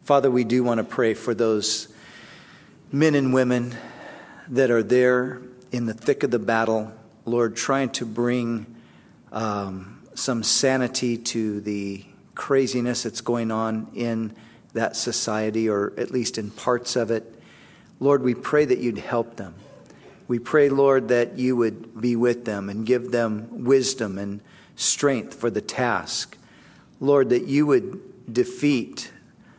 Father, we do want to pray for those men and women that are there in the thick of the battle, Lord, trying to bring some sanity to the craziness that's going on in that society, or at least in parts of it. Lord, we pray that you'd help them. We pray, Lord, that you would be with them and give them wisdom and strength for the task. Lord, that you would defeat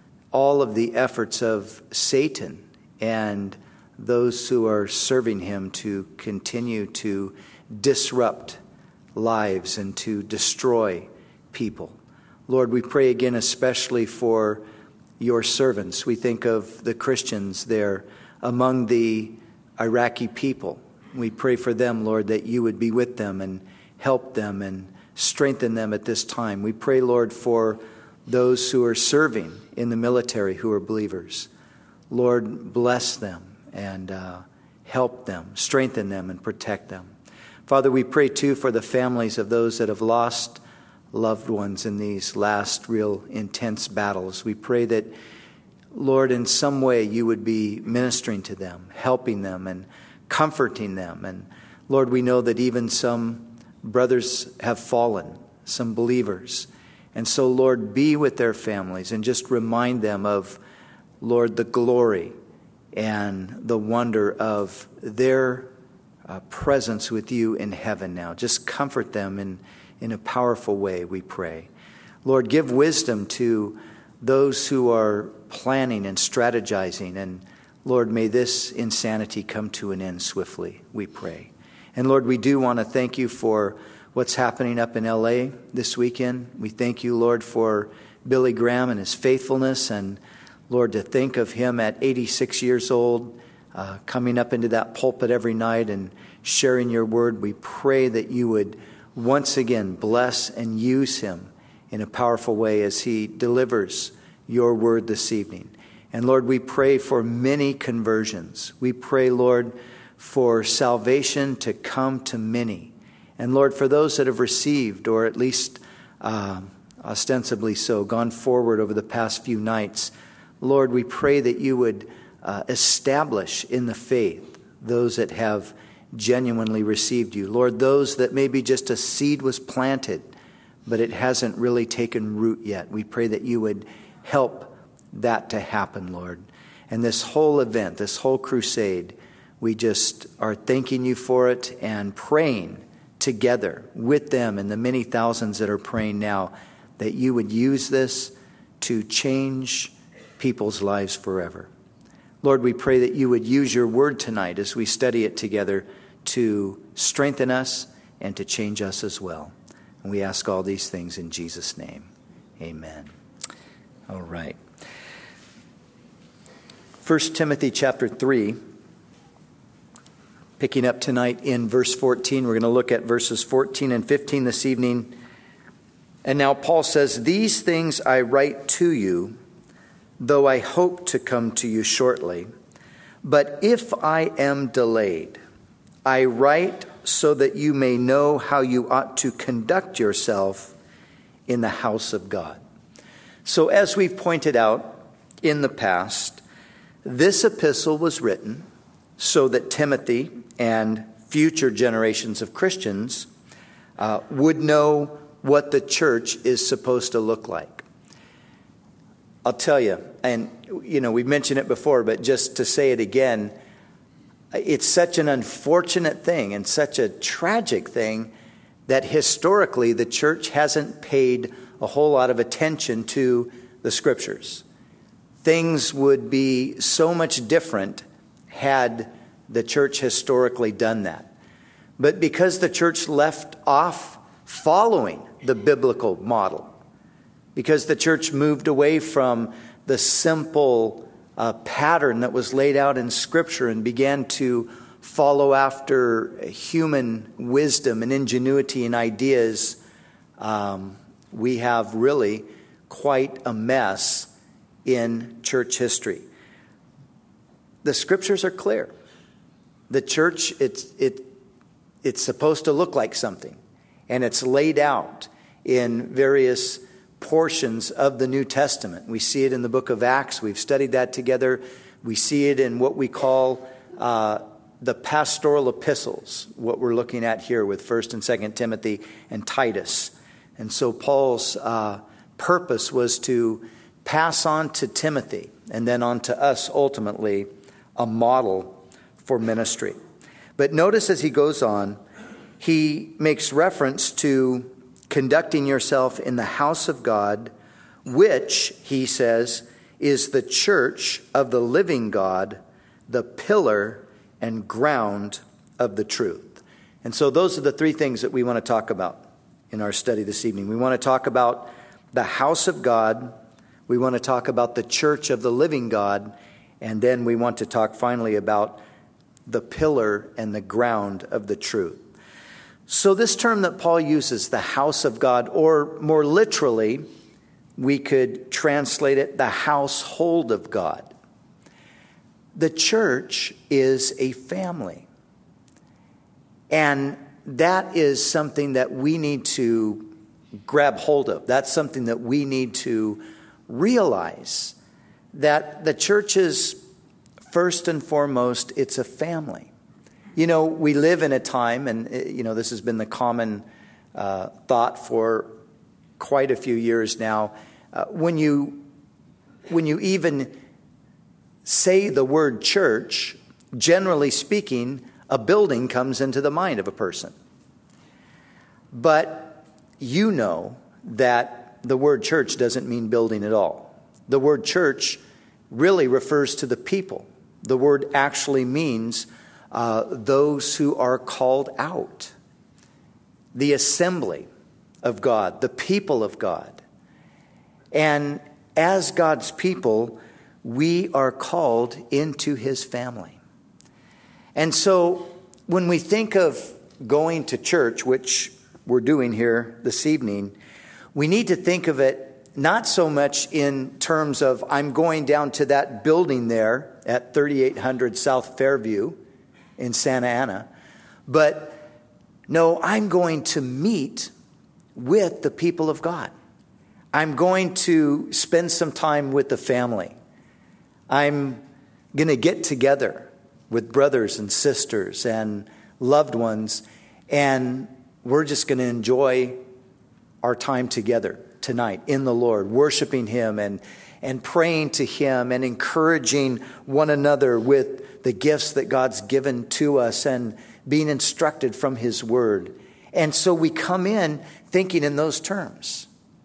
all of the efforts of Satan and those who are serving him to continue to disrupt lives and to destroy people. Lord, we pray again especially for your servants. We think of the Christians there among the Iraqi people. We pray for them, Lord, that you would be with them and help them and strengthen them at this time. We pray, Lord, for those who are serving in the military who are believers. Lord, bless them and help them, strengthen them, and protect them. Father, we pray too for the families of those that have lost loved ones in these last real intense battles. We pray that, Lord, in some way you would be ministering to them, helping them and comforting them. And Lord, we know that even some brothers have fallen, some believers. And so, Lord, be with their families and just remind them of, Lord, the glory and the wonder of their presence with you in heaven now. Just comfort them in a powerful way, we pray. Lord, give wisdom to those who are planning and strategizing. And Lord, may this insanity come to an end swiftly, we pray. And Lord, we do want to thank you for what's happening up in LA this weekend. We thank you, Lord, for Billy Graham and his faithfulness. And Lord, to think of him at 86 years old, coming up into that pulpit every night and sharing your word. We pray that you would once again bless and use him in a powerful way as he delivers your word this evening. And Lord, we pray for many conversions. We pray, Lord, for salvation to come to many. And Lord, for those that have received, or at least ostensibly so, gone forward over the past few nights, Lord, we pray that you would establish in the faith those that have genuinely received you. Lord, those that maybe just a seed was planted, but it hasn't really taken root yet. We pray that you would help that to happen, Lord. And this whole event, this whole crusade, we just are thanking you for it and praying together with them and the many thousands that are praying now that you would use this to change people's lives forever. Lord, we pray that you would use your word tonight as we study it together to strengthen us and to change us as well. And we ask all these things in Jesus' name. Amen. All right. 1 Timothy chapter 3, picking up tonight in verse 14. We're going to look at verses 14 and 15 this evening. And now Paul says, "These things I write to you, though I hope to come to you shortly. But if I am delayed, I write so that you may know how you ought to conduct yourself in the house of God." So as we've pointed out in the past, this epistle was written so that Timothy and future generations of Christians would know what the church is supposed to look like. I'll tell you, and we've mentioned it before, but just to say it again, it's such an unfortunate thing and such a tragic thing that historically the church hasn't paid a whole lot of attention to the scriptures. Things would be so much different had the church historically done that. But because the church left off following the biblical model, because the church moved away from the simple pattern that was laid out in Scripture and began to follow after human wisdom and ingenuity and ideas, we have really quite a mess in church history. The Scriptures are clear. The church, it's supposed to look like something, and it's laid out in various portions of the New Testament. We see it in the book of Acts. We've studied that together. We see it in what we call the pastoral epistles, what we're looking at here with 1st and 2nd Timothy and Titus. And so Paul's purpose was to pass on to Timothy and then on to us ultimately a model for ministry. But notice as he goes on, he makes reference to conducting yourself in the house of God, which, he says, is the church of the living God, the pillar and ground of the truth. And so those are the three things that we want to talk about in our study this evening. We want to talk about the house of God. We want to talk about the church of the living God. And then we want to talk finally about the pillar and the ground of the truth. So this term that Paul uses, the house of God, or more literally, we could translate it, the household of God. The church is a family. And that is something that we need to grab hold of. That's something that we need to realize, that the church is, first and foremost, it's a family. You know, we live in a time, and you know, this has been the common thought for quite a few years now. When you even say the word church, generally speaking, a building comes into the mind of a person. But you know that the word church doesn't mean building at all. The word church really refers to the people. The word actually means those who are called out, the assembly of God, the people of God. And as God's people, we are called into his family. And so when we think of going to church, which we're doing here this evening, we need to think of it not so much in terms of I'm going down to that building there at 3800 South Fairview in Santa Ana, but no, I'm going to meet with the people of God. I'm going to spend some time with the family. I'm going to get together with brothers and sisters and loved ones, and we're just going to enjoy our time together tonight in the Lord, worshiping him and praying to him and encouraging one another with the gifts that God's given to us and being instructed from his word. And so we come in thinking in those terms.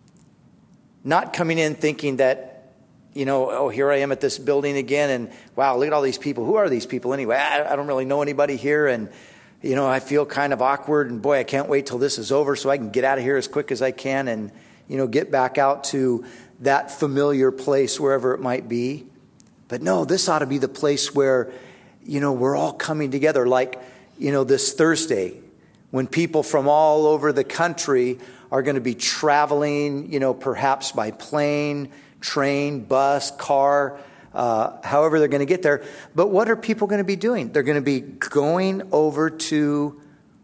Not coming in thinking that, you know, oh, here I am at this building again, and wow, look at all these people. Who are these people anyway? I don't really know anybody here, and, you know, I feel kind of awkward, and boy, I can't wait till this is over so I can get out of here as quick as I can and, you know, get back out to that familiar place wherever it might be. But no, this ought to be the place where, you know, we're all coming together, like, you know, this Thursday when people from all over the country are going to be traveling, you know, perhaps by plane, train, bus, car, however they're going to get there. But what are people going to be doing? They're going to be going over to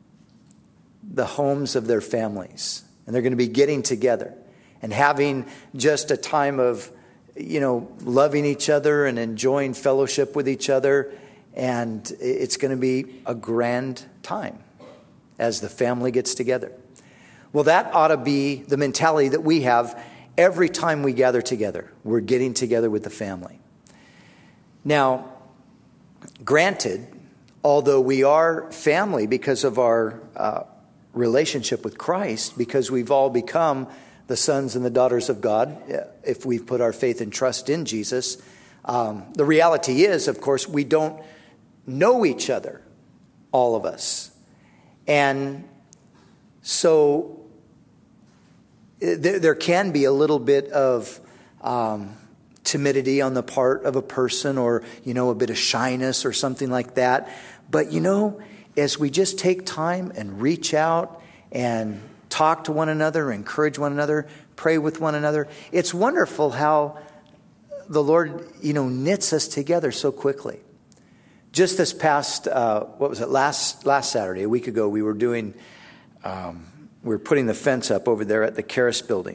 the homes of their families. And they're going to be getting together and having just a time of, you know, loving each other and enjoying fellowship with each other. And it's going to be a grand time as the family gets together. Well, that ought to be the mentality that we have every time we gather together. We're getting together with the family. Now, granted, although we are family because of our relationship with Christ, because we've all become the sons and the daughters of God, if we've put our faith and trust in Jesus, the reality is, of course, we don't know each other, all of us. And so there can be a little bit of timidity on the part of a person, or, you know, a bit of shyness or something like that. But, you know, as we just take time and reach out and talk to one another, encourage one another, pray with one another, it's wonderful how the Lord, you know, knits us together so quickly. Just this past, last Saturday, a week ago, we were doing, we were putting the fence up over there at the Karis building.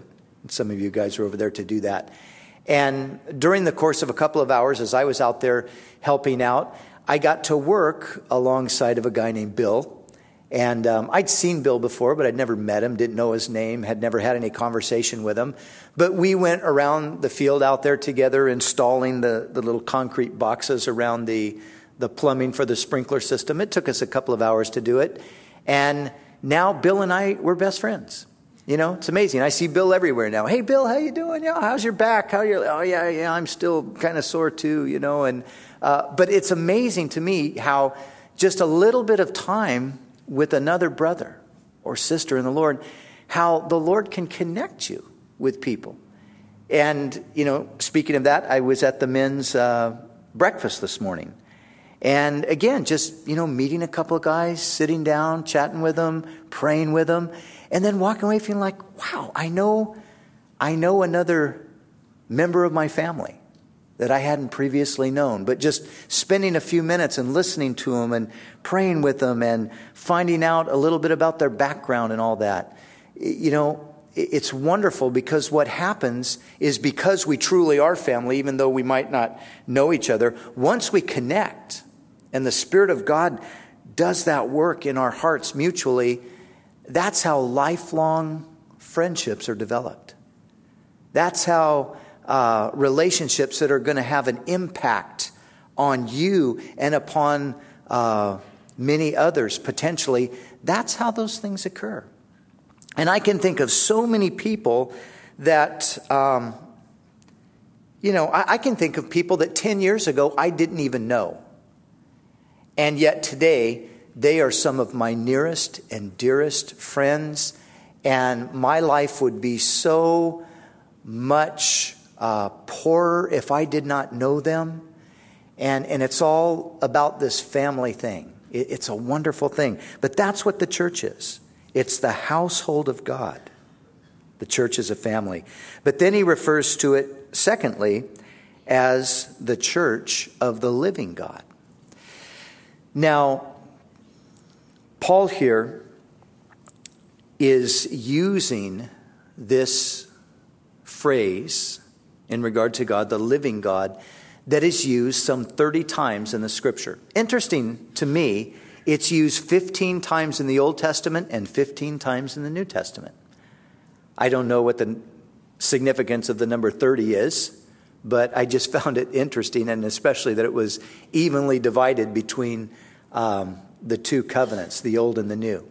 Some of you guys are over there to do that. And during the course of a couple of hours, as I was out there helping out, I got to work alongside of a guy named Bill. And I'd seen Bill before, but I'd never met him, didn't know his name, had never had any conversation with him. But we went around the field out there together, installing the little concrete boxes around the plumbing for the sprinkler system. It took us a couple of hours to do it. And now Bill and I, we're best friends. You know, it's amazing. I see Bill everywhere now. Hey, Bill, how you doing? Yeah, how's your back? Oh, yeah, I'm still kind of sore too, you know. And but it's amazing to me how just a little bit of time with another brother or sister in the Lord, how the Lord can connect you with people. And, you know, speaking of that, I was at the men's breakfast this morning. And again, just, you know, meeting a couple of guys, sitting down, chatting with them, praying with them, and then walking away feeling like, wow, I know another member of my family that I hadn't previously known. But just spending a few minutes and listening to them and praying with them and finding out a little bit about their background and all that. You know, it's wonderful, because what happens is, because we truly are family, even though we might not know each other, once we connect and the Spirit of God does that work in our hearts mutually, that's how lifelong friendships are developed. That's how relationships that are going to have an impact on you and upon many others potentially, that's how those things occur. And I can think of so many people that, you know, I can think of people that 10 years ago I didn't even know. And yet today, they are some of my nearest and dearest friends. And my life would be so much poorer if I did not know them. And it's all about this family thing. It's a wonderful thing. But that's what the church is. It's the household of God. The church is a family. But then he refers to it, secondly, as the church of the living God. Now, Paul here is using this phrase in regard to God, the living God, that is used some 30 times in the Scripture. Interesting to me, it's used 15 times in the Old Testament and 15 times in the New Testament. I don't know what the significance of the number 30 is, but I just found it interesting, and especially that it was evenly divided between the two covenants, the old and the new.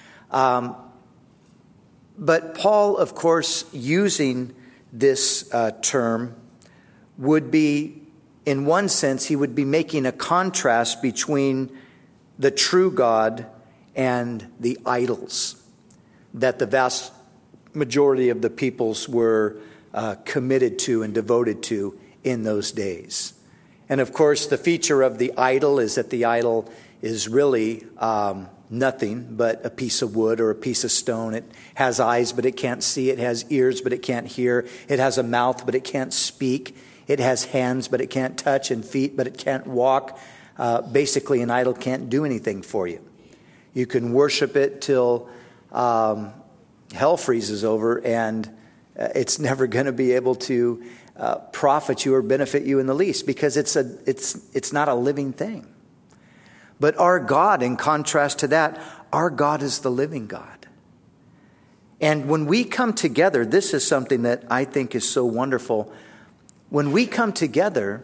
But Paul, of course, using this term would be, in one sense, he would be making a contrast between the true God and the idols that the vast majority of the peoples were committed to and devoted to in those days. And of course, the feature of the idol is that the idol is really nothing but a piece of wood or a piece of stone. It has eyes, but it can't see. It has ears, but it can't hear. It has a mouth, but it can't speak. It has hands, but it can't touch, and feet, but it can't walk. Basically, an idol can't do anything for you. You can worship it till hell freezes over, and it's never going to be able to profit you or benefit you in the least, because it's not a living thing. But our God, in contrast to that, our God is the living God. And when we come together, this is something that I think is so wonderful. When we come together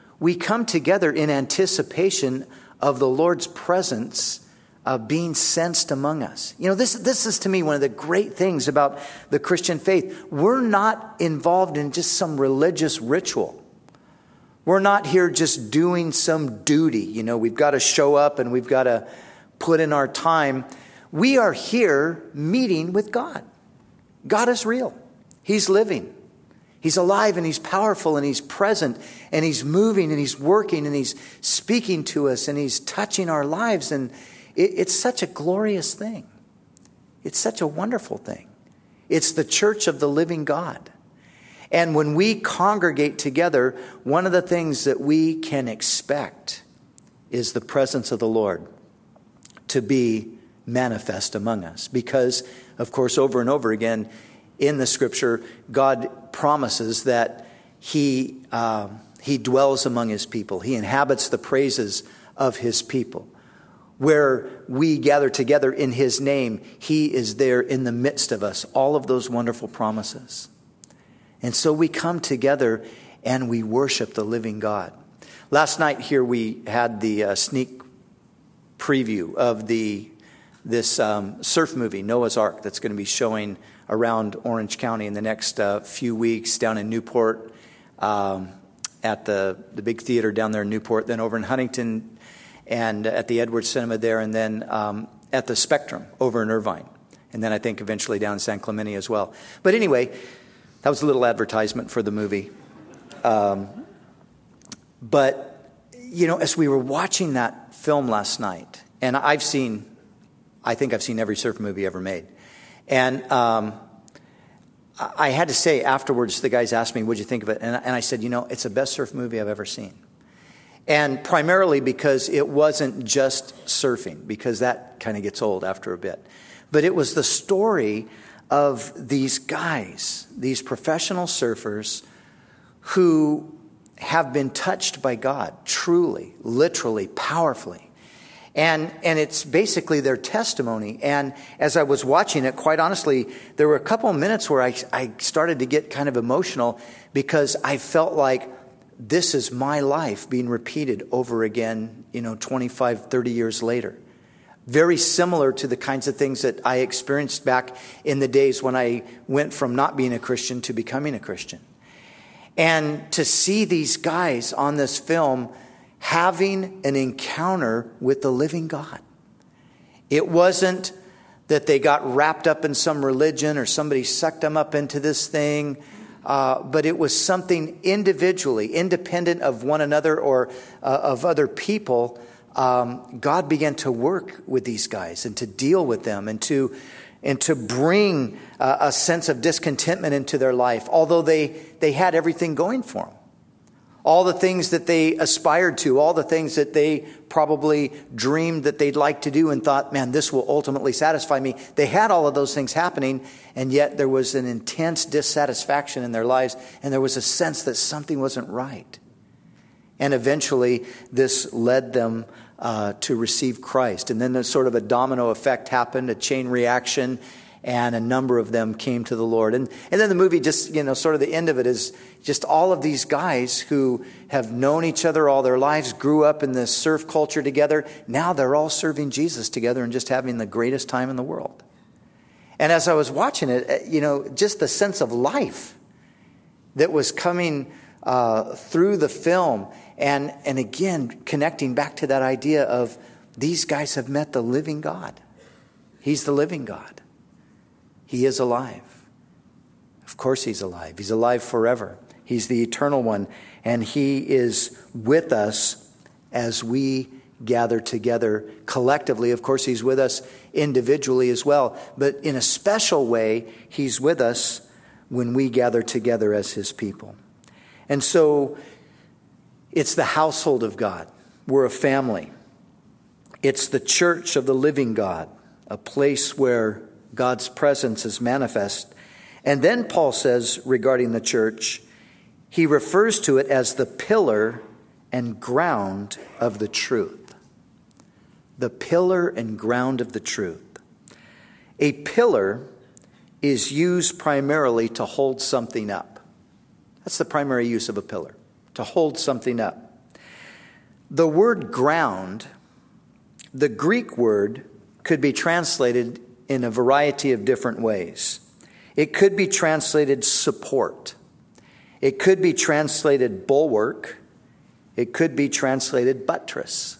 in anticipation of the Lord's presence being sensed among us. You know, this is to me one of the great things about the Christian faith. We're not involved in just some religious ritual. We're not here just doing some duty. You know, we've got to show up and we've got to put in our time. We are here meeting with God. God is real. He's living. He's alive and He's powerful and He's present and He's moving and He's working and He's speaking to us and He's touching our lives. And it's such a glorious thing. It's such a wonderful thing. It's the church of the living God. And when we congregate together, one of the things that we can expect is the presence of the Lord to be manifest among us. Because, of course, over and over again, in the Scripture, God promises that He dwells among His people. He inhabits the praises of His people. Where we gather together in His name, He is there in the midst of us. All of those wonderful promises. And so we come together and we worship the living God. Last night here we had the sneak preview of this surf movie, Noah's Ark, that's going to be showing around Orange County in the next few weeks, down in Newport, at the big theater down there in Newport, then over in Huntington, and at the Edwards Cinema there, and then at the Spectrum over in Irvine. And then I think eventually down in San Clemente as well. But anyway, that was a little advertisement for the movie. But, you know, as we were watching that film last night, and I think I've seen every surf movie ever made. And I had to say afterwards, the guys asked me, what'd you think of it? And I said, you know, it's the best surf movie I've ever seen. And primarily because it wasn't just surfing, because that kind of gets old after a bit. But it was the story of these guys, these professional surfers who have been touched by God, truly, literally, powerfully. And it's basically their testimony. And as I was watching it, quite honestly, there were a couple of minutes where I started to get kind of emotional because I felt like this is my life being repeated over again, 25, 30 years later. Very similar to the kinds of things that I experienced back in the days when I went from not being a Christian to becoming a Christian. And to see these guys on this film having an encounter with the living God. It wasn't that they got wrapped up in some religion or somebody sucked them up into this thing. But it was something individually, independent of one another or of other people. God began to work with these guys and to deal with them and to bring a sense of discontentment into their life, although they had everything going for them. All the things that they aspired to, all the things that they probably dreamed that they'd like to do and thought, man, this will ultimately satisfy me. They had all of those things happening, and yet there was an intense dissatisfaction in their lives, and there was a sense that something wasn't right. And eventually, this led them to receive Christ. And then there's sort of a domino effect happened, a chain reaction, and a number of them came to the Lord. And then the movie just, sort of the end of it is just all of these guys who have known each other all their lives, grew up in the surf culture together. Now they're all serving Jesus together and just having the greatest time in the world. And as I was watching it, just the sense of life that was coming through the film. And again, connecting back to that idea of these guys have met the living God. He's the living God. He is alive. Of course He's alive. He's alive forever. He's the eternal one. And He is with us as we gather together collectively. Of course, He's with us individually as well. But in a special way, He's with us when we gather together as His people. And so it's the household of God. We're a family. It's the church of the living God, a place where God's presence is manifest. And then Paul says regarding the church, he refers to it as the pillar and ground of the truth. The pillar and ground of the truth. A pillar is used primarily to hold something up. That's the primary use of a pillar, to hold something up. The word ground, the Greek word, could be translated in a variety of different ways. It could be translated support. It could be translated bulwark. It could be translated buttress.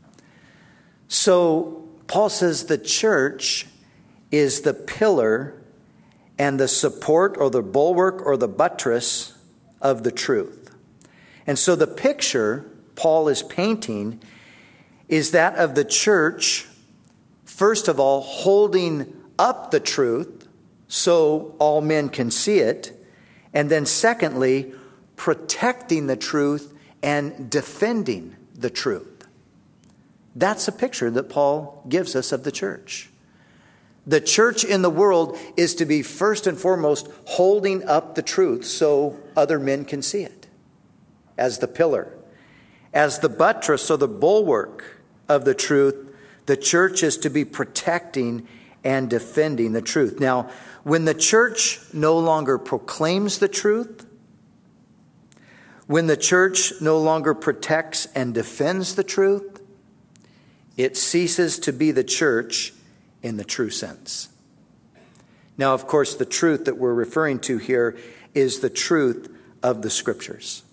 So Paul says the church is the pillar and the support or the bulwark or the buttress of the truth. And so the picture Paul is painting is that of the church, first of all, holding up the truth so all men can see it. And then secondly, protecting the truth and defending the truth. That's a picture that Paul gives us of the church. The church in the world is to be first and foremost holding up the truth so other men can see it. As the pillar, as the buttress or the bulwark of the truth, the church is to be protecting and defending the truth. Now, when the church no longer proclaims the truth, when the church no longer protects and defends the truth, it ceases to be the church in the true sense. Now, of course, the truth that we're referring to here is the truth of the Scriptures.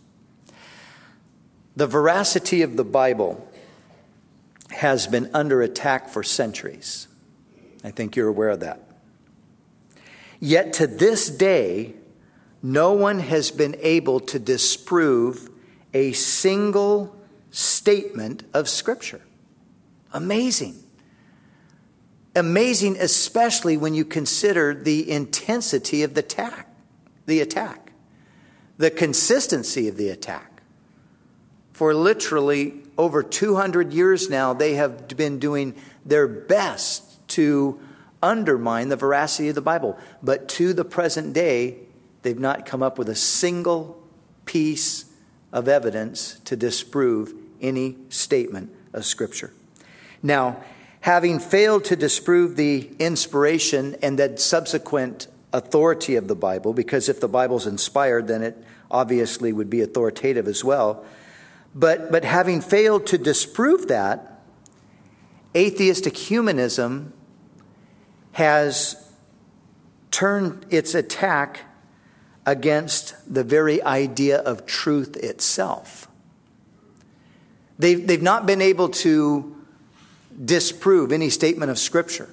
The veracity of the Bible has been under attack for centuries. I think you're aware of that. Yet to this day, no one has been able to disprove a single statement of Scripture. Amazing. Amazing, especially when you consider the intensity of the attack, the consistency of the attack. For literally over 200 years now, they have been doing their best to undermine the veracity of the Bible. But to the present day, they've not come up with a single piece of evidence to disprove any statement of Scripture. Now, having failed to disprove the inspiration and the subsequent authority of the Bible, because if the Bible's inspired, then it obviously would be authoritative as well. But having failed to disprove that, atheistic humanism has turned its attack against the very idea of truth itself. They've not been able to disprove any statement of Scripture.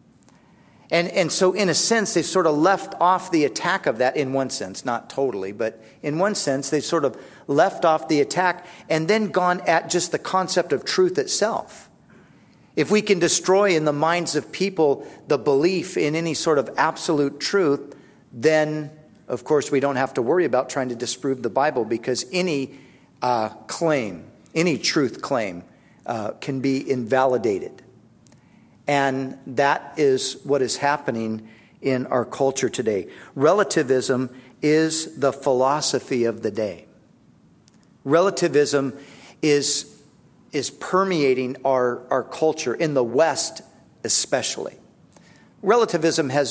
And so in a sense, they've sort of left off the attack of that in one sense, not totally, but in one sense, they've sort of left off the attack and then gone at just the concept of truth itself. If we can destroy in the minds of people the belief in any sort of absolute truth, then, of course, we don't have to worry about trying to disprove the Bible, because any claim, any truth claim, can be invalidated. And that is what is happening in our culture today. Relativism is the philosophy of the day. Relativism is permeating our culture, in the West especially. Relativism has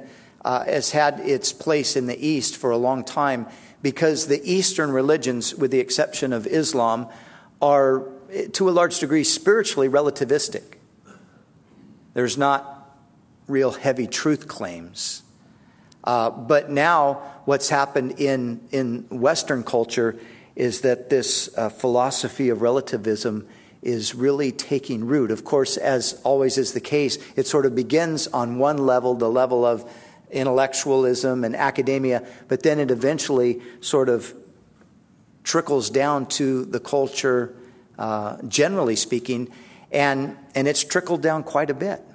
had its place in the East for a long time, because the Eastern religions, with the exception of Islam, are to a large degree spiritually relativistic. There's not real heavy truth claims. But now what's happened in Western culture is that this philosophy of relativism is really taking root. Of course, as always is the case, it sort of begins on one level, the level of intellectualism and academia, but then it eventually sort of trickles down to the culture, generally speaking, and it's trickled down quite a bit.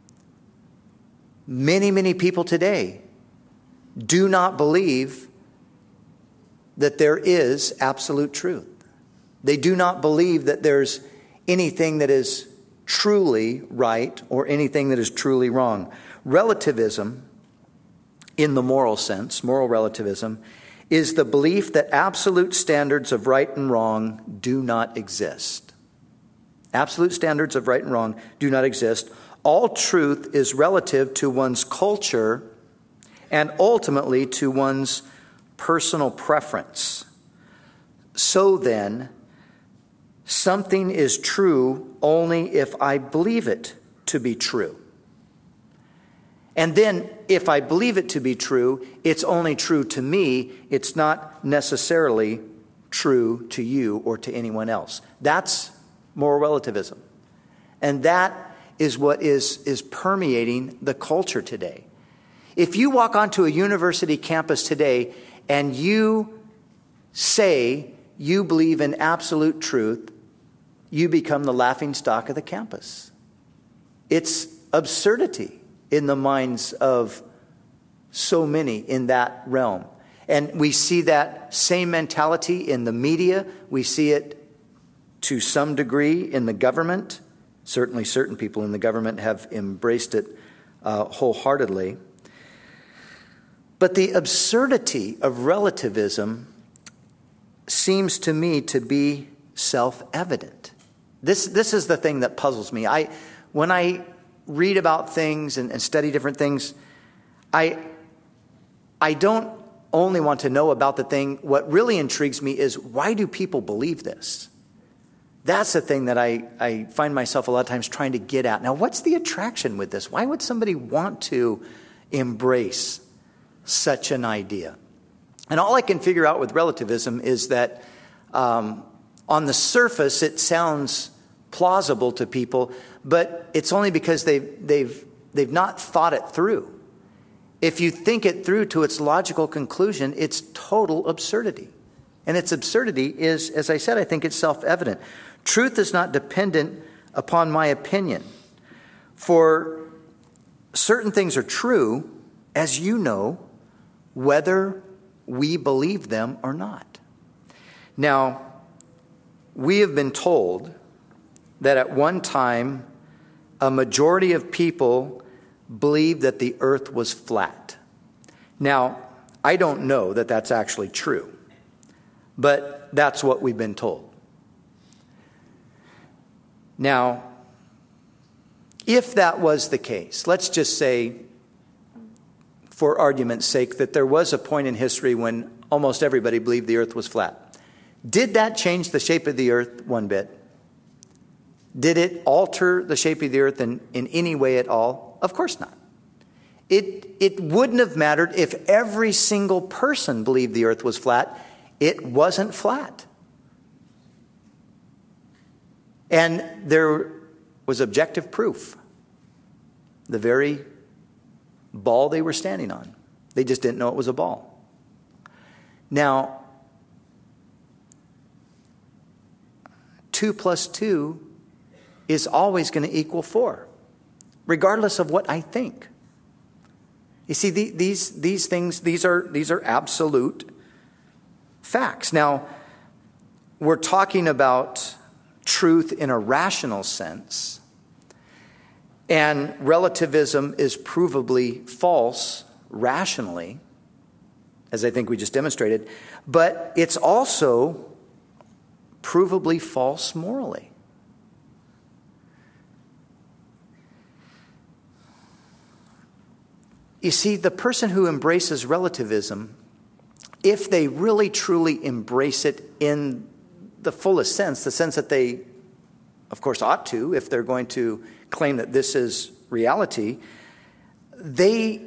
Many, many people today do not believe that there is absolute truth. They do not believe that there's anything that is truly right or anything that is truly wrong. Relativism, in the moral sense, moral relativism, is the belief that absolute standards of right and wrong do not exist. Absolute standards of right and wrong do not exist. All truth is relative to one's culture and ultimately to one's personal preference. So then, something is true only if I believe it to be true. And then, if I believe it to be true, it's only true to me. It's not necessarily true to you or to anyone else. That's moral relativism. And that is what is permeating the culture today. If you walk onto a university campus today and you say you believe in absolute truth, you become the laughingstock of the campus. It's absurdity in the minds of so many in that realm. And we see that same mentality in the media. We see it to some degree in the government. Certainly certain people in the government have embraced it wholeheartedly. But the absurdity of relativism seems to me to be self-evident. This is the thing that puzzles me. When I read about things and study different things, I don't only want to know about the thing. What really intrigues me is, why do people believe this? That's the thing that I find myself a lot of times trying to get at. Now, what's the attraction with this? Why would somebody want to embrace such an idea? And all I can figure out with relativism is that on the surface it sounds plausible to people, but it's only because they've not thought it through. If you think it through to its logical conclusion, it's total absurdity. And its absurdity is, as I said, I think it's self-evident. Truth is not dependent upon my opinion. For certain things are true, as you know, whether we believe them or not. Now, we have been told that at one time, a majority of people believed that the earth was flat. Now, I don't know that that's actually true, but that's what we've been told. Now, if that was the case, let's just say, for argument's sake, that there was a point in history when almost everybody believed the earth was flat. Did that change the shape of the earth one bit? Did it alter the shape of the earth in any way at all? Of course not. It wouldn't have mattered if every single person believed the earth was flat. It wasn't flat. And there was objective proof. The very ball they were standing on. They just didn't know it was a ball. Now, 2 plus 2 is always going to equal 4, regardless of what I think. You see, these things, these are absolute facts. Now, we're talking about truth in a rational sense, and relativism is provably false rationally, as I think we just demonstrated, but it's also provably false morally. You see, the person who embraces relativism, if they really truly embrace it in the fullest sense, the sense that they, of course, ought to, if they're going to claim that this is reality, they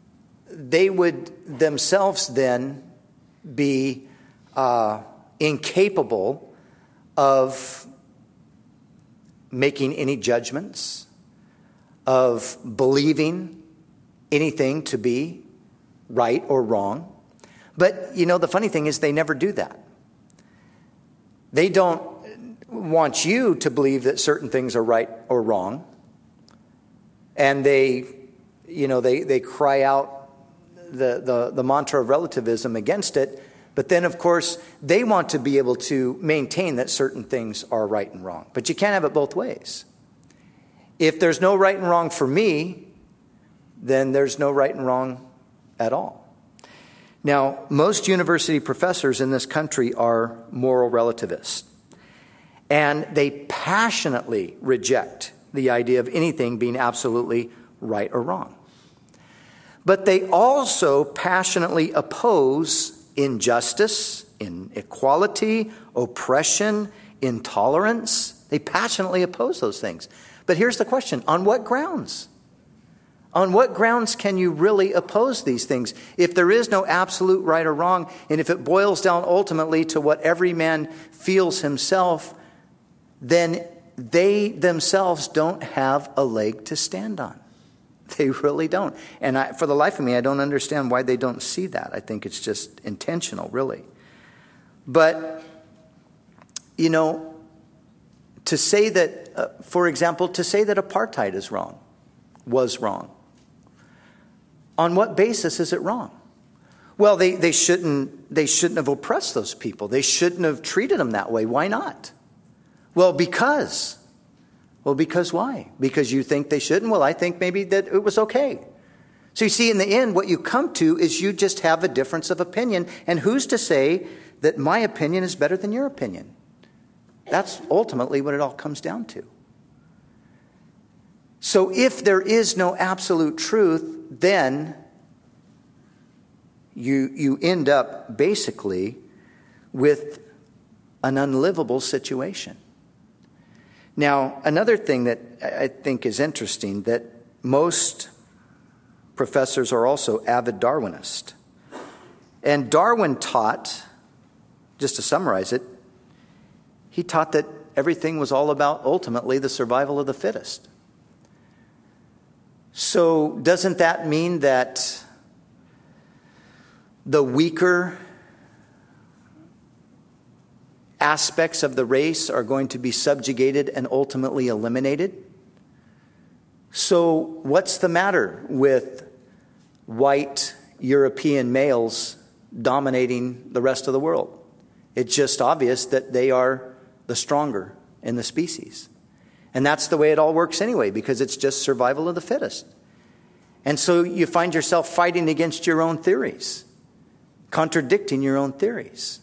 would themselves then be incapable of making any judgments, of believing anything to be right or wrong. But, you know, the funny thing is they never do that. They don't want you to believe that certain things are right or wrong. And they cry out the mantra of relativism against it. But then, of course, they want to be able to maintain that certain things are right and wrong. But you can't have it both ways. If there's no right and wrong for me, then there's no right and wrong at all. Now, most university professors in this country are moral relativists. And they passionately reject the idea of anything being absolutely right or wrong. But they also passionately oppose injustice, inequality, oppression, intolerance. They passionately oppose those things. But here's the question: on what grounds? On what grounds can you really oppose these things? If there is no absolute right or wrong, and if it boils down ultimately to what every man feels himself, then they themselves don't have a leg to stand on. They really don't. And for the life of me, I don't understand why they don't see that. I think it's just intentional, really. But, you know, to say that, for example, to say that apartheid is wrong, was wrong. On what basis is it wrong? Well, they shouldn't have oppressed those people. They shouldn't have treated them that way. Why not? Well, because Well, because why? Because you think they shouldn't? Well, I think maybe that it was okay. So you see, in the end, what you come to is you just have a difference of opinion. And who's to say that my opinion is better than your opinion? That's ultimately what it all comes down to. So if there is no absolute truth, then you end up basically with an unlivable situation. Now, another thing that I think is interesting, that most professors are also avid Darwinists. And Darwin taught, just to summarize it, he taught that everything was all about ultimately the survival of the fittest. So doesn't that mean that the weaker aspects of the race are going to be subjugated and ultimately eliminated? So what's the matter with white European males dominating the rest of the world? It's just obvious that they are the stronger in the species. And that's the way it all works anyway, because it's just survival of the fittest. And so you find yourself fighting against your own theories, contradicting your own theories.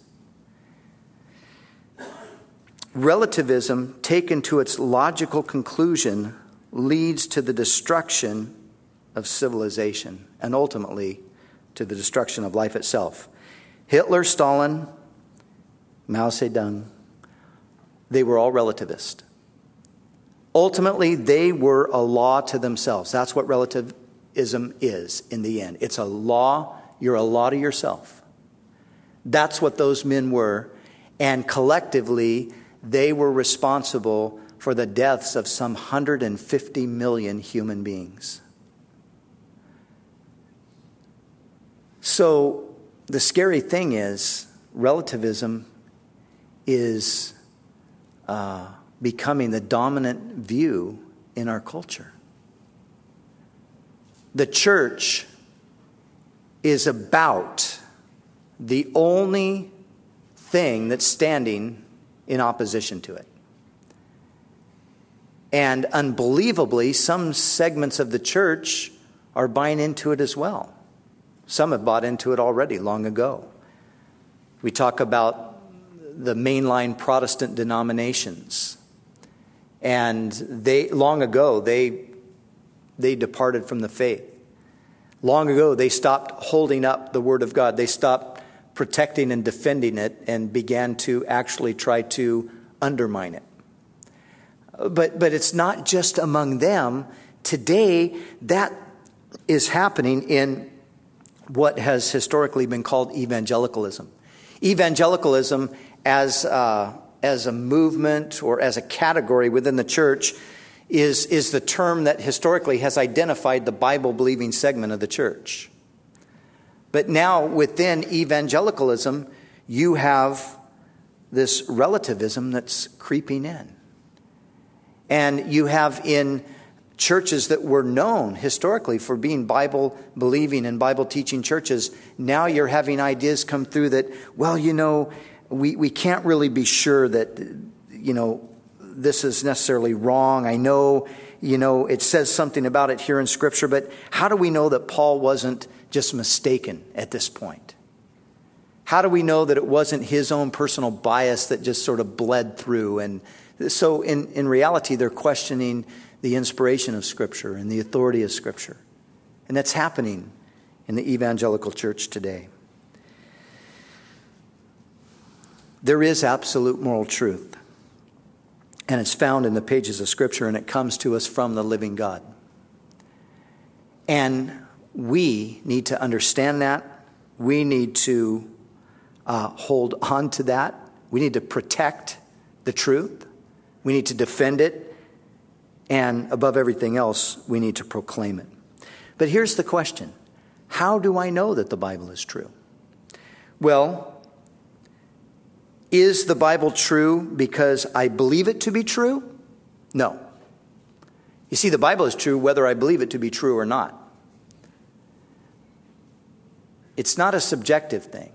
Relativism, taken to its logical conclusion, leads to the destruction of civilization and ultimately to the destruction of life itself. Hitler, Stalin, Mao Zedong, they were all relativist. Ultimately, they were a law to themselves. That's what relativism is in the end. It's a law. You're a law to yourself. That's what those men were. And collectively, they were responsible for the deaths of some 150 million human beings. So the scary thing is, relativism is becoming the dominant view in our culture. The church is about the only thing that's standing in opposition to it. And unbelievably, some segments of the church are buying into it as well. Some have bought into it already long ago. We talk about the mainline Protestant denominations. And long ago, they departed from the faith. Long ago, they stopped holding up the Word of God. They stopped protecting and defending it and began to actually try to undermine it. But it's not just among them. Today, that is happening in what has historically been called evangelicalism. Evangelicalism as a movement or as a category within the church is the term that historically has identified the Bible-believing segment of the church. But now within evangelicalism, you have this relativism that's creeping in. And you have in churches that were known historically for being Bible-believing and Bible-teaching churches, now you're having ideas come through that, well, we can't really be sure that, this is necessarily wrong. I know, it says something about it here in Scripture, but how do we know that Paul wasn't just mistaken at this point? How do we know that it wasn't his own personal bias that just sort of bled through? And so in reality, they're questioning the inspiration of Scripture and the authority of Scripture. And that's happening in the evangelical church today. There is absolute moral truth. And it's found in the pages of Scripture, and it comes to us from the living God. And we need to understand that. We need to hold on to that. We need to protect the truth. We need to defend it. And above everything else, we need to proclaim it. But here's the question. How do I know that the Bible is true? Well, is the Bible true because I believe it to be true? No. You see, the Bible is true whether I believe it to be true or not. It's not a subjective thing,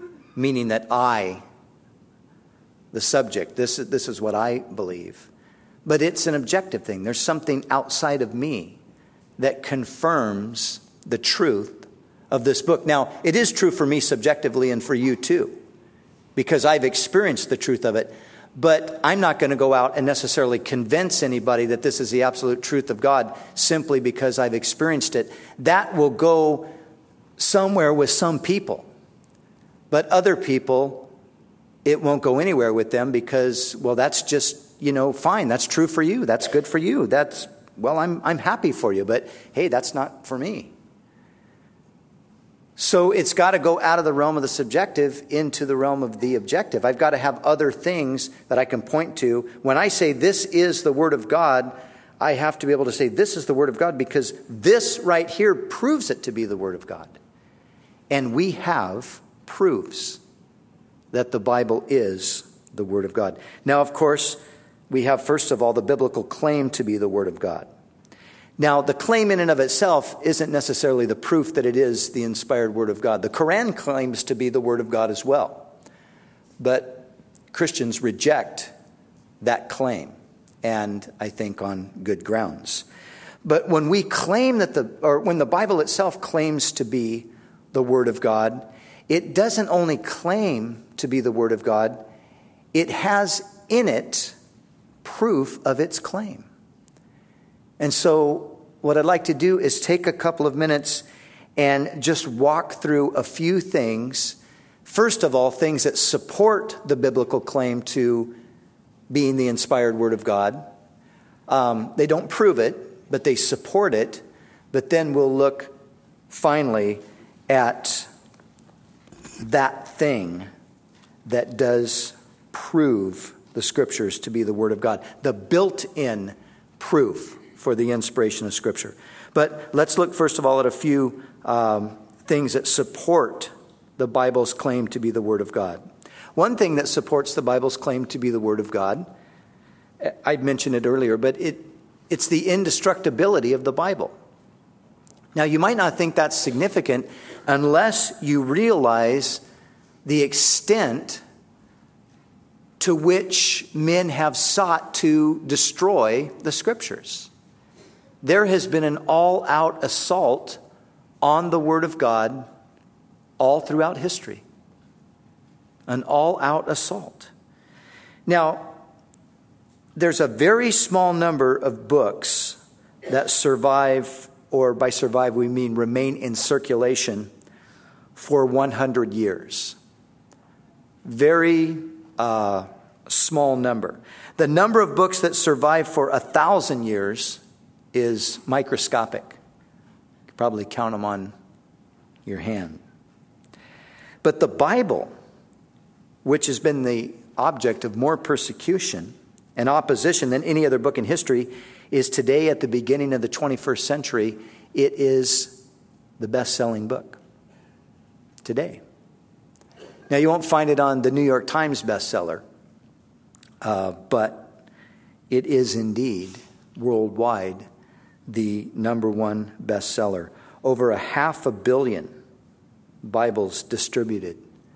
meaning that I, the subject, this is what I believe. but it's an objective thing. There's something outside of me that confirms the truth of this book. Now, it is true for me subjectively and for you too, because I've experienced the truth of it. But I'm not going to go out and necessarily convince anybody that this is the absolute truth of God simply because I've experienced it. That will go somewhere with some people. But other people, it won't go anywhere with them because, well, that's just, fine. That's true for you. That's good for you. I'm happy for you. But hey, that's not for me. So it's got to go out of the realm of the subjective into the realm of the objective. I've got to have other things that I can point to. When I say this is the Word of God, I have to be able to say this is the Word of God because this right here proves it to be the Word of God. And we have proofs that the Bible is the Word of God. Now, of course, we have, first of all, the biblical claim to be the Word of God. Now, the claim in and of itself isn't necessarily the proof that it is the inspired Word of God. The Quran claims to be the Word of God as well. But Christians reject that claim, and I think on good grounds. But when we claim when the Bible itself claims to be the Word of God, it doesn't only claim to be the Word of God, it has in it proof of its claim. And so what I'd like to do is take a couple of minutes and just walk through a few things. First of all, things that support the biblical claim to being the inspired Word of God. They don't prove it, but they support it. But then we'll look finally at that thing that does prove the Scriptures to be the Word of God. The built-in proof for the inspiration of Scripture. But let's look first of all at a few things that support the Bible's claim to be the Word of God. One thing that supports the Bible's claim to be the Word of God, I mentioned it earlier, but it's the indestructibility of the Bible. Now, you might not think that's significant unless you realize the extent to which men have sought to destroy the Scriptures. There has been an all-out assault on the Word of God all throughout history. An all-out assault. Now, there's a very small number of books that survive, or by survive we mean remain in circulation for 100 years. Very small number. The number of books that survive for 1,000 years is microscopic. You could probably count them on your hand. But the Bible, which has been the object of more persecution and opposition than any other book in history, is today at the beginning of the 21st century, it is the best-selling book today. Now, you won't find it on the New York Times bestseller, but it is indeed worldwide the number one bestseller. Over 500 million Bibles distributed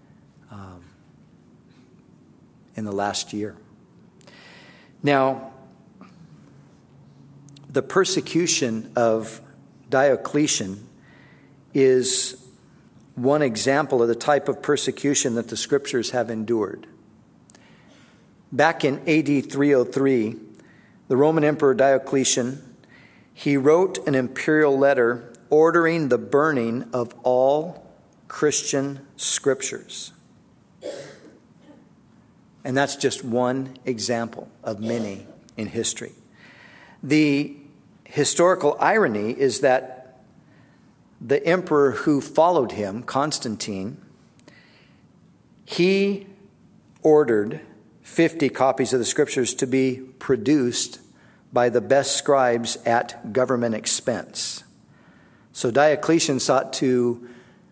in the last year. Now, the persecution of Diocletian is one example of the type of persecution that the Scriptures have endured. Back in AD 303, the Roman Emperor Diocletian, he wrote an imperial letter ordering the burning of all Christian Scriptures. And that's just one example of many in history. The historical irony is that the emperor who followed him, Constantine, he ordered 50 copies of the Scriptures to be produced by the best scribes at government expense. So Diocletian sought to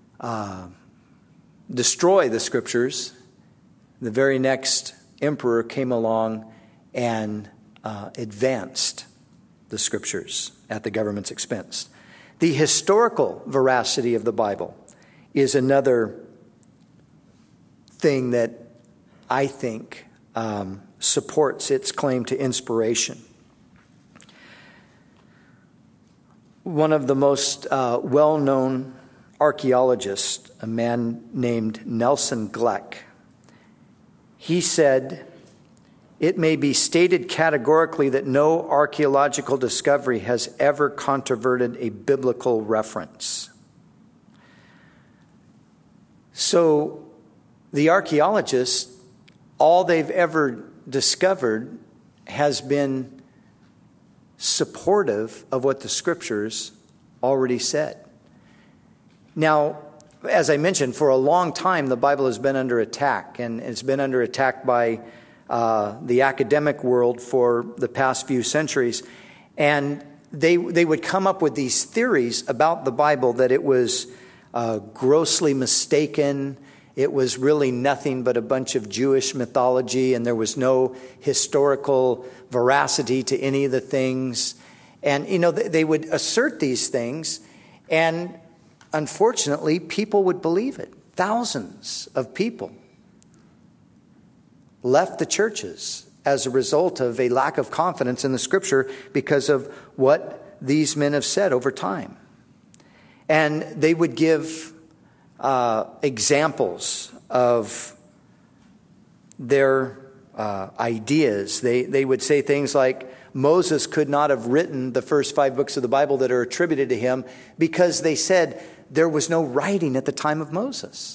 destroy the Scriptures. The very next emperor came along and advanced the Scriptures at the government's expense. The historical veracity of the Bible is another thing that I think supports its claim to inspiration. One of the most well-known archaeologists, a man named Nelson Glueck, he said, "It may be stated categorically that no archaeological discovery has ever controverted a biblical reference." So the archaeologists, all they've ever discovered has been supportive of what the scriptures already said. Now, as I mentioned, for a long time, the Bible has been under attack, and it's been under attack by the academic world for the past few centuries. And they would come up with these theories about the Bible that it was grossly mistaken. It was really nothing but a bunch of Jewish mythology, and there was no historical veracity to any of the things. And, they would assert these things, and unfortunately, people would believe it. Thousands of people left the churches as a result of a lack of confidence in the scripture because of what these men have said over time. And they would give examples of their ideas. They would say things like, Moses could not have written the first 5 books of the Bible that are attributed to him because they said there was no writing at the time of Moses.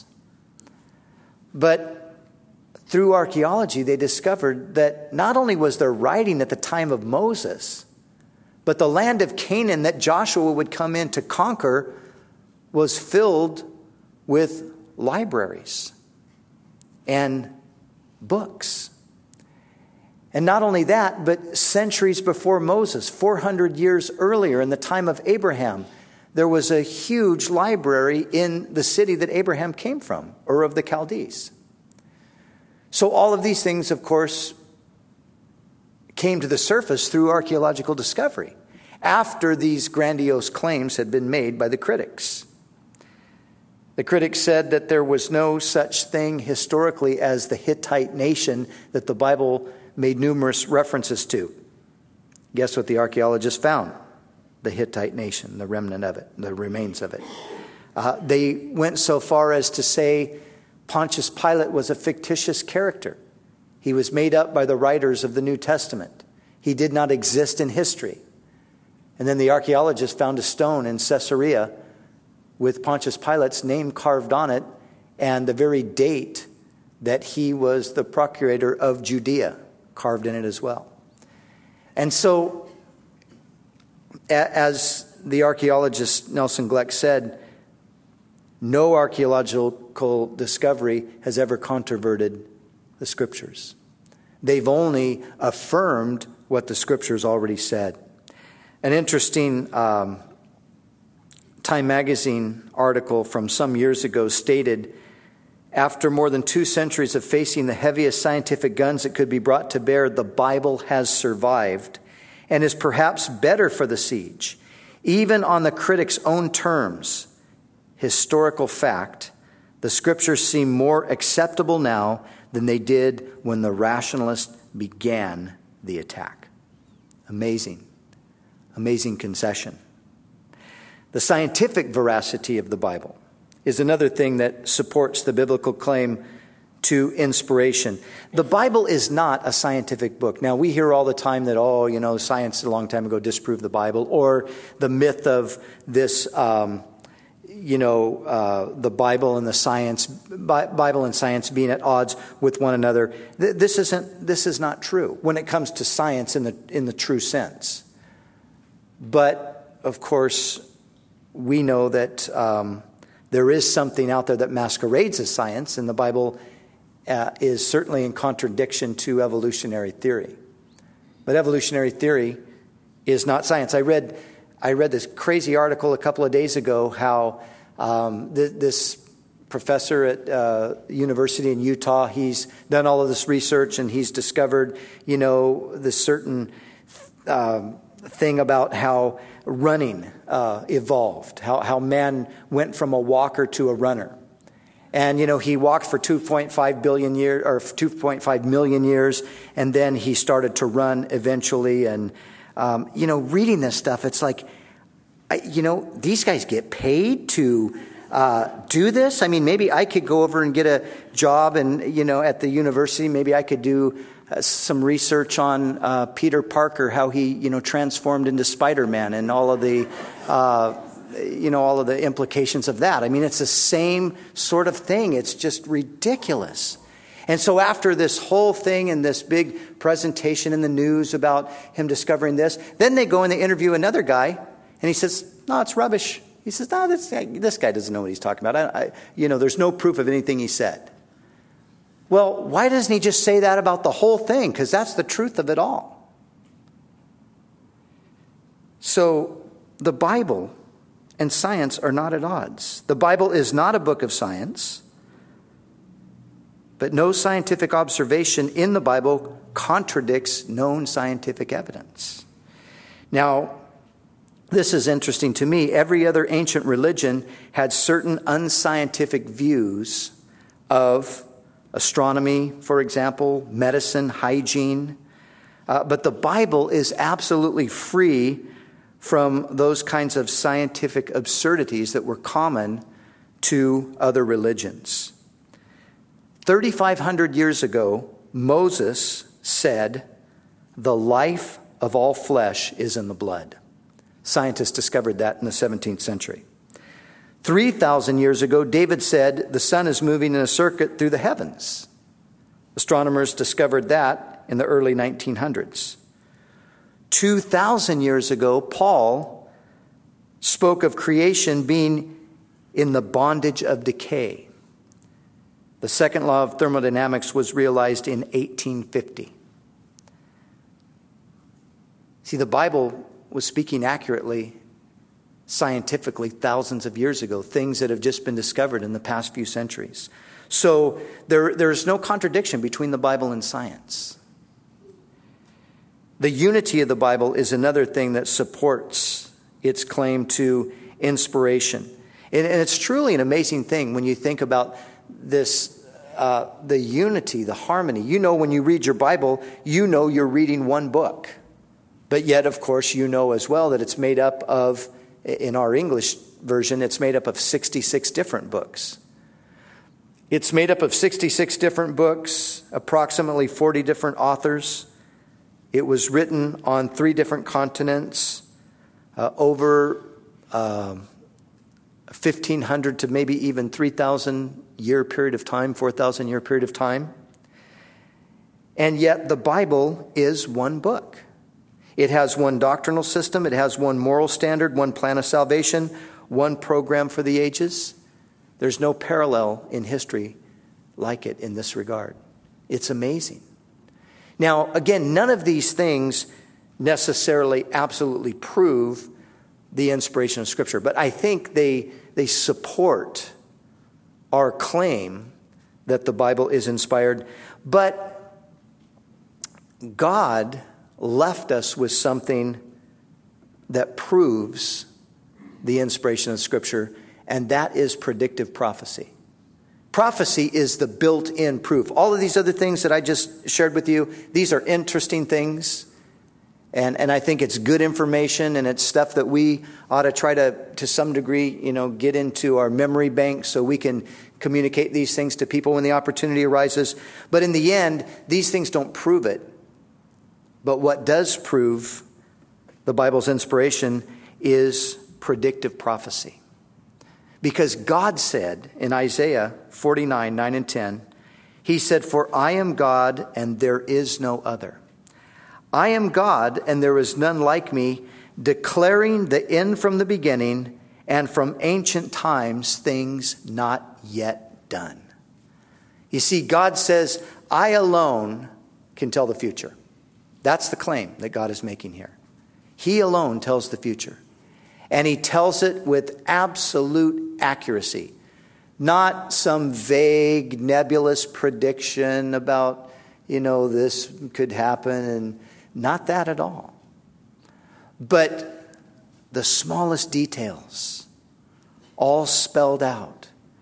But through archaeology, they discovered that not only was there writing at the time of Moses, but the land of Canaan that Joshua would come in to conquer was filled with libraries and books. And not only that, but centuries before Moses, 400 years earlier, in the time of Abraham, there was a huge library in the city that Abraham came from, Ur of the Chaldees. So all of these things, of course, came to the surface through archaeological discovery, after these grandiose claims had been made by the critics. The critics said that there was no such thing historically as the Hittite nation that the Bible made numerous references to. Guess what the archaeologists found? The Hittite nation, the remnant of it, the remains of it. They went so far as to say Pontius Pilate was a fictitious character. He was made up by the writers of the New Testament. He did not exist in history. And then the archaeologists found a stone in Caesarea with Pontius Pilate's name carved on it and the very date that he was the procurator of Judea carved in it as well. And so, as the archaeologist Nelson Glueck said, no archaeological discovery has ever controverted the scriptures. They've only affirmed what the scriptures already said. An interesting Time magazine article from some years ago stated, after more than 2 centuries of facing the heaviest scientific guns that could be brought to bear, the Bible has survived and is perhaps better for the siege. Even on the critics' own terms, historical fact, the scriptures seem more acceptable now than they did when the rationalists began the attack. Amazing concession. The scientific veracity of the Bible is another thing that supports the biblical claim to inspiration. The Bible is not a scientific book. Now, we hear all the time that, science a long time ago disproved the Bible, or the myth of this, the Bible and science being at odds with one another. This is not true when it comes to science in the true sense. But, of course, we know that there is something out there that masquerades as science, and the Bible is certainly in contradiction to evolutionary theory. But evolutionary theory is not science. I read this crazy article a couple of days ago how this professor at university in Utah, he's done all of this research and he's discovered, this certain thing about how running evolved, how man went from a walker to a runner. And, he walked for 2.5 billion years or 2.5 million years. And then he started to run eventually. And, reading this stuff, it's like, these guys get paid to do this. I mean, maybe I could go over and get a job and, at the university, maybe I could do some research on Peter Parker, how he, transformed into Spider-Man and all of the, all of the implications of that. I mean, it's the same sort of thing. It's just ridiculous. And so after this whole thing and this big presentation in the news about him discovering this, then they go and they interview another guy, and he says, no, it's rubbish. He says, no, this guy doesn't know what he's talking about. There's no proof of anything he said. Well, why doesn't he just say that about the whole thing? Because that's the truth of it all. So the Bible and science are not at odds. The Bible is not a book of science, but no scientific observation in the Bible contradicts known scientific evidence. Now, this is interesting to me. Every other ancient religion had certain unscientific views of astronomy, for example, medicine, hygiene. But the Bible is absolutely free from those kinds of scientific absurdities that were common to other religions. 3,500 years ago, Moses said, "The life of all flesh is in the blood." Scientists discovered that in the 17th century. 3,000 years ago, David said, "The sun is moving in a circuit through the heavens." Astronomers discovered that in the early 1900s. 2,000 years ago, Paul spoke of creation being in the bondage of decay. The second law of thermodynamics was realized in 1850. See, the Bible was speaking accurately, scientifically, thousands of years ago, things that have just been discovered in the past few centuries. So there's no contradiction between the Bible and science. The unity of the Bible is another thing that supports its claim to inspiration. And it's truly an amazing thing when you think about this, the unity, the harmony. When you read your Bible, you're reading one book. But yet, of course, as well that it's made up of, in our English version, it's made up of 66 different books. It's made up of 66 different books, approximately 40 different authors. It was written on 3 different continents, over 1,500 to maybe even 3,000 year period of time, 4,000 year period of time. And yet the Bible is one book. It has one doctrinal system. It has one moral standard, one plan of salvation, one program for the ages. There's no parallel in history like it in this regard. It's amazing. Now, again, none of these things necessarily absolutely prove the inspiration of Scripture, but I think they support our claim that the Bible is inspired. But God left us with something that proves the inspiration of Scripture, and that is predictive prophecy. Prophecy is the built-in proof. All of these other things that I just shared with you, these are interesting things, and I think it's good information, and it's stuff that we ought to try to some degree, get into our memory bank so we can communicate these things to people when the opportunity arises. But in the end, these things don't prove it. But what does prove the Bible's inspiration is predictive prophecy. Because God said in Isaiah 49, 9 and 10, He said, "For I am God and there is no other. I am God and there is none like me, declaring the end from the beginning and from ancient times things not yet done." You see, God says, I alone can tell the future. That's the claim that God is making here. He alone tells the future. And He tells it with absolute accuracy. Not some vague, nebulous prediction about, this could happen, and not that at all. But the smallest details, all spelled out.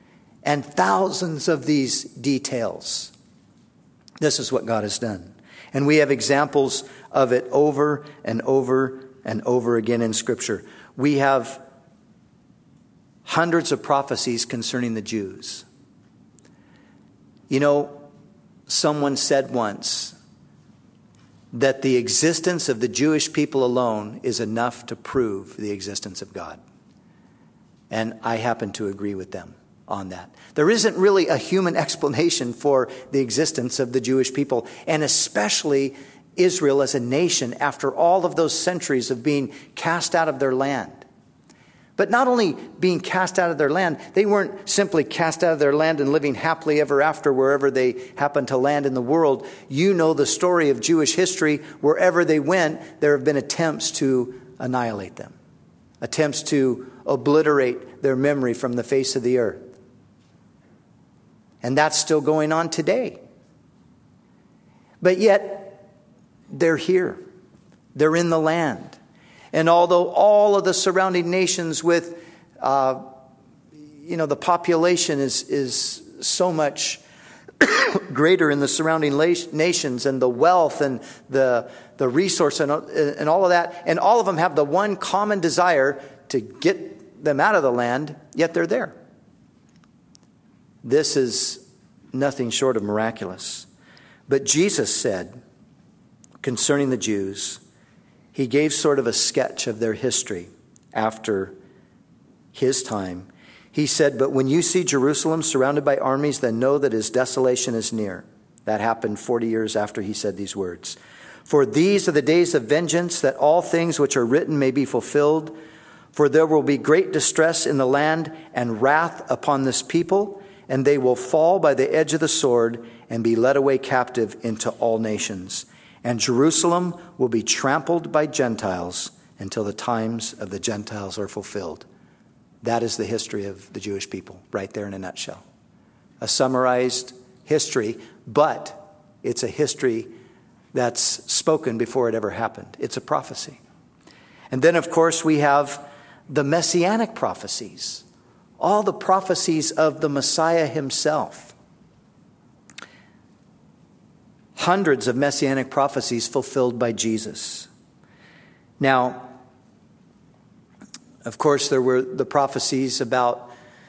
and thousands of these details. This is what God has done. And we have examples of it over and over and over again in Scripture. We have hundreds of prophecies concerning the Jews. You know, someone said once that the existence of the Jewish people alone is enough to prove the existence of God. And I happen to agree with them on that. There isn't really a human explanation for the existence of the Jewish people, and especially Israel as a nation after all of those centuries of being cast out of their land. But not only being cast out of their land, they weren't simply cast out of their land and living happily ever after wherever they happened to land in the world. You know the story of Jewish history. Wherever they went, there have been attempts to annihilate them, attempts to obliterate their memory from the face of the earth. And that's still going on today. But yet, they're here. They're in the land. And although all of the surrounding nations with, the population is so much greater in the surrounding nations, and the wealth and the resource and all of that, and all of them have the one common desire to get them out of the land, yet they're there. This is nothing short of miraculous. But Jesus said concerning the Jews, he gave sort of a sketch of their history after his time. He said, "But when you see Jerusalem surrounded by armies, then know that his desolation is near." That happened 40 years after he said these words. "For these are the days of vengeance, that all things which are written may be fulfilled. For there will be great distress in the land and wrath upon this people, and they will fall by the edge of the sword and be led away captive into all nations. And Jerusalem will be trampled by Gentiles until the times of the Gentiles are fulfilled." That is the history of the Jewish people, right there in a nutshell. A summarized history, but it's a history that's spoken before it ever happened. It's a prophecy. And then, of course, we have the messianic prophecies, all the prophecies of the Messiah himself. Hundreds of messianic prophecies fulfilled by Jesus. Now, of course, there were the prophecies about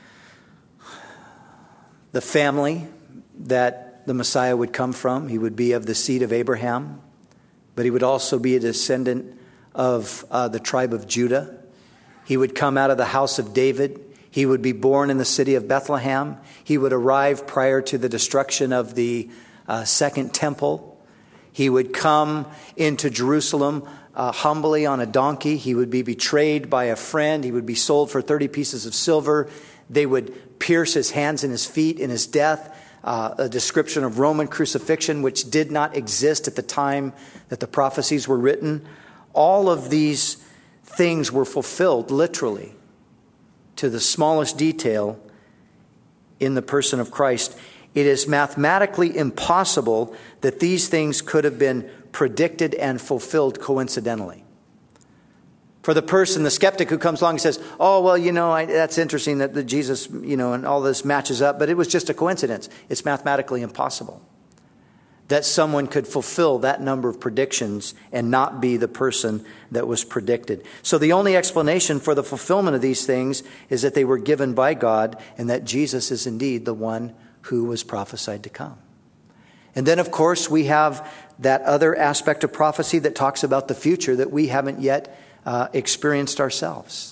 the family that the Messiah would come from. He would be of the seed of Abraham, but he would also be a descendant of the tribe of Judah. He would come out of the house of David. He would be born in the city of Bethlehem. He would arrive prior to the destruction of the second temple. He would come into Jerusalem humbly on a donkey. He would be betrayed by a friend. He would be sold for 30 pieces of silver. They would pierce his hands and his feet in his death. A description of Roman crucifixion, which did not exist at the time that the prophecies were written. All of these things were fulfilled literally to the smallest detail in the person of Christ. It is mathematically impossible that these things could have been predicted and fulfilled coincidentally. For the person, the skeptic who comes along and says, "Oh, well, that's interesting that the Jesus, and all this matches up, but it was just a coincidence." It's mathematically impossible that someone could fulfill that number of predictions and not be the person that was predicted. So the only explanation for the fulfillment of these things is that they were given by God, and that Jesus is indeed the one who was prophesied to come. And then, of course, we have that other aspect of prophecy that talks about the future that we haven't yet experienced ourselves.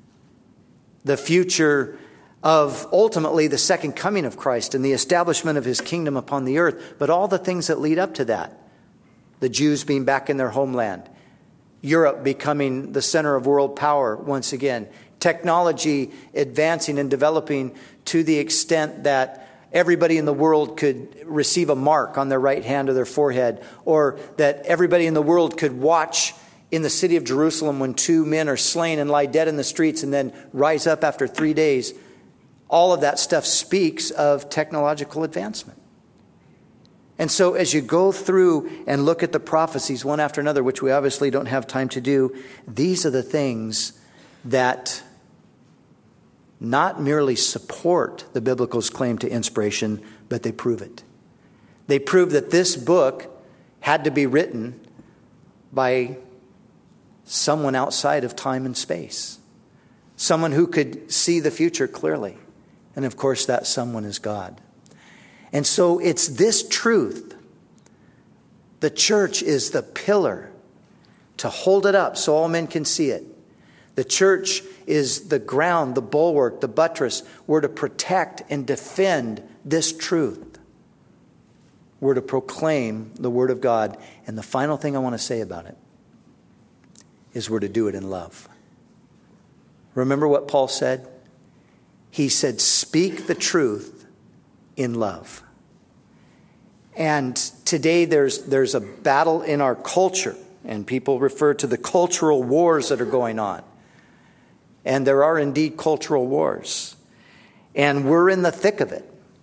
The future of ultimately the second coming of Christ and the establishment of his kingdom upon the earth, but all the things that lead up to that. The Jews being back in their homeland, Europe becoming the center of world power once again, technology advancing and developing to the extent that everybody in the world could receive a mark on their right hand or their forehead, or that everybody in the world could watch in the city of Jerusalem when two men are slain and lie dead in the streets and then rise up after 3 days. All of that stuff speaks of technological advancement. And so as you go through and look at the prophecies one after another, which we obviously don't have time to do, these are the things that not merely support the biblical claim to inspiration, but they prove it. They prove that this book had to be written by someone outside of time and space. Someone who could see the future clearly. And of course, that someone is God. And so it's this truth. The church is the pillar to hold it up so all men can see it. The church is the ground, the bulwark, the buttress. We're to protect and defend this truth. We're to proclaim the word of God. And the final thing I want to say about it is we're to do it in love. Remember what Paul said? He said, speak the truth in love. And today there's a battle in our culture, and people refer to the cultural wars that are going on. And there are indeed cultural wars. And we're in the thick of it.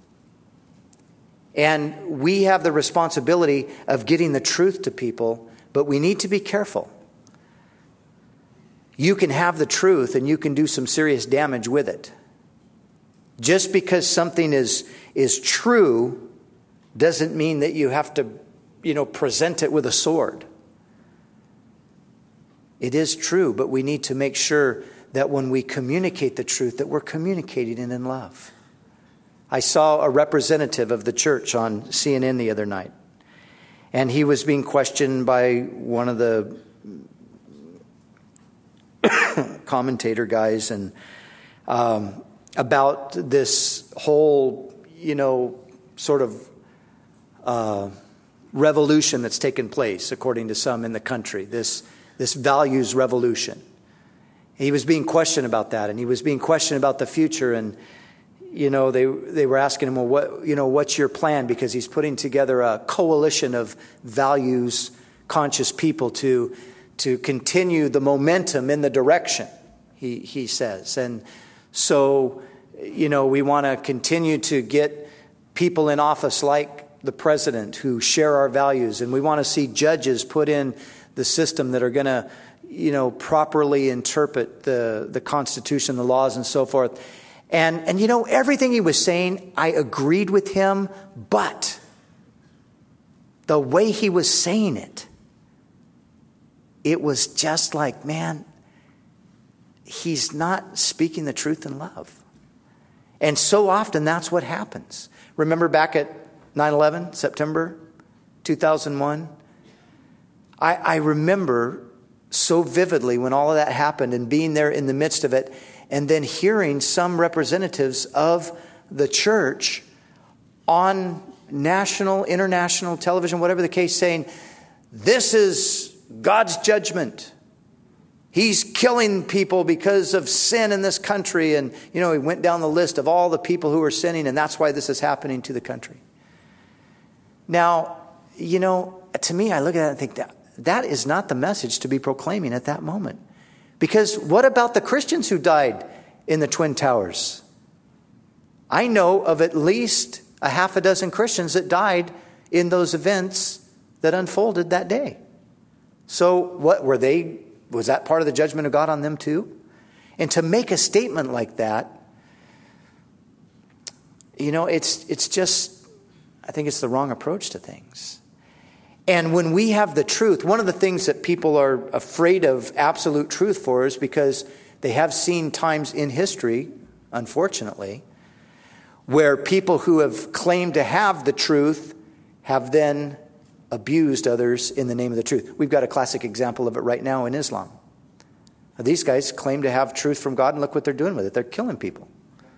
And we have the responsibility of getting the truth to people, but we need to be careful. You can have the truth and you can do some serious damage with it. Just because something is true doesn't mean that you have to, present it with a sword. It is true, but we need to make sure that when we communicate the truth, that we're communicating it in love. I saw a representative of the church on CNN the other night, and he was being questioned by one of the commentator guys and about this whole, sort of revolution that's taken place, according to some in the country, this values revolution. He was being questioned about that, and he was being questioned about the future, and they were asking him, well, what's your plan? Because he's putting together a coalition of values conscious people to continue the momentum in the direction, he says. And so, we want to continue to get people in office like the president who share our values. And we want to see judges put in the system that are going to, properly interpret the Constitution, the laws, and so forth. And everything he was saying, I agreed with him, but the way he was saying it, it was just like, man, he's not speaking the truth in love. And so often that's what happens. Remember back at 9/11, September 2001? I remember so vividly when all of that happened and being there in the midst of it, and then hearing some representatives of the church on national, international television, whatever the case, saying, this is God's judgment. He's killing people because of sin in this country. And, he went down the list of all the people who are sinning, and that's why this is happening to the country. Now, to me, I look at that and think that is not the message to be proclaiming at that moment. Because what about the Christians who died in the Twin Towers? I know of at least a half a dozen Christians that died in those events that unfolded that day. So what were they? Was that part of the judgment of God on them too? And to make a statement like that, it's just, I think it's the wrong approach to things. And when we have the truth, one of the things that people are afraid of absolute truth for is because they have seen times in history, unfortunately, where people who have claimed to have the truth have then abused others in the name of the truth. We've got a classic example of it right now in Islam. These guys claim to have truth from God, and look what they're doing with it. They're killing people.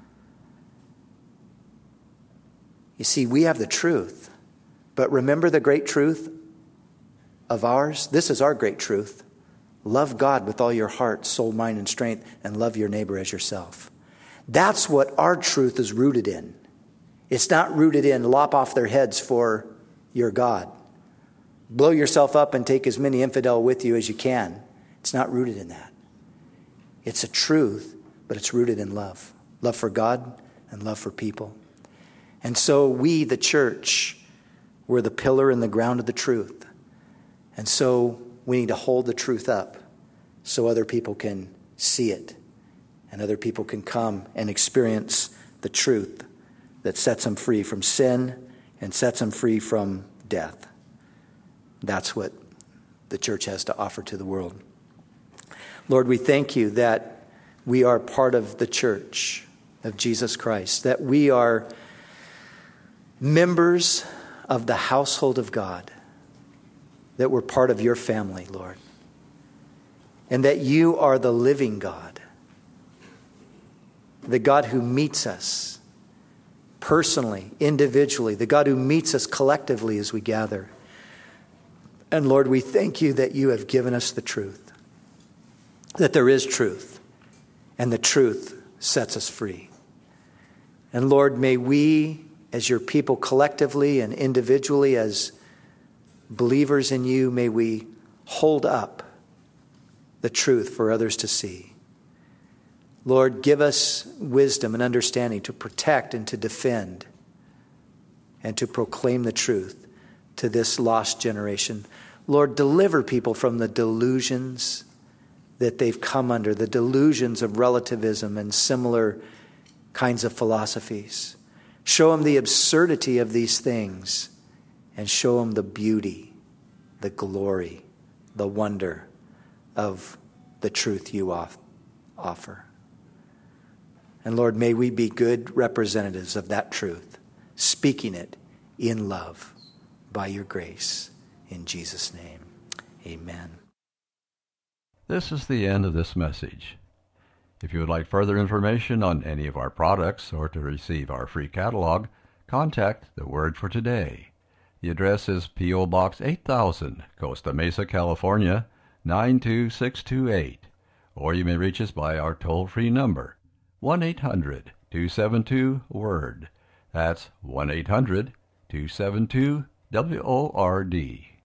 You see, we have the truth. But remember the great truth of ours? This is our great truth. Love God with all your heart, soul, mind, and strength, and love your neighbor as yourself. That's what our truth is rooted in. It's not rooted in lop off their heads for your God. Blow yourself up and take as many infidel with you as you can. It's not rooted in that. It's a truth, but it's rooted in love. Love for God and love for people. And so we, the church, we're the pillar and the ground of the truth. And so we need to hold the truth up so other people can see it and other people can come and experience the truth that sets them free from sin and sets them free from death. That's what the church has to offer to the world. Lord, we thank you that we are part of the church of Jesus Christ, that we are members of the household of God, that we're part of your family, Lord, and that you are the living God, the God who meets us personally, individually, the God who meets us collectively as we gather. And Lord, we thank you that you have given us the truth, that there is truth, and the truth sets us free. And Lord, may we, as your people collectively and individually, as believers in you, may we hold up the truth for others to see. Lord, give us wisdom and understanding to protect and to defend and to proclaim the truth to this lost generation. Lord, deliver people from the delusions that they've come under, the delusions of relativism and similar kinds of philosophies. Show them the absurdity of these things and show them the beauty, the glory, the wonder of the truth you offer. And Lord, may we be good representatives of that truth, speaking it in love by your grace. In Jesus' name, amen. This is the end of this message. If you would like further information on any of our products or to receive our free catalog, contact The Word for Today. The address is P.O. Box 8000, Costa Mesa, California, 92628. Or you may reach us by our toll-free number, 1-800-272-WORD. That's 1-800-272-WORD.